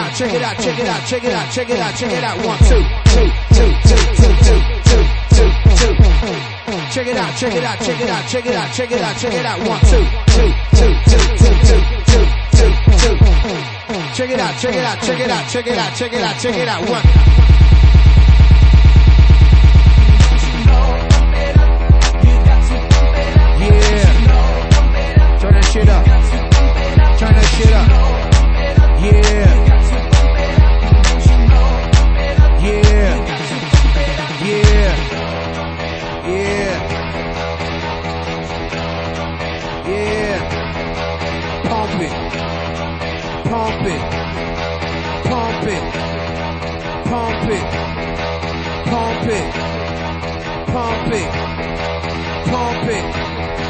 out, check it out, check it out, check it out, check it out, check it out. 1, 2, 2, 2, 2, 2, 2, 2, 2, 2. Check it out, check it out, check it out, check it out, check it out, check it out. 1, 2, 2, 2, 2, 2, 2, 2, 2, 2. Check it out, check it out, check it out, check it out, check it out, check it out. 1. Turn that shit up. Turn that shit up. Yeah. Yeah. Yeah. Yeah. Yeah. Pump it. Pump it. Pump it. Pump it. Pump it. Pump it. Pump it.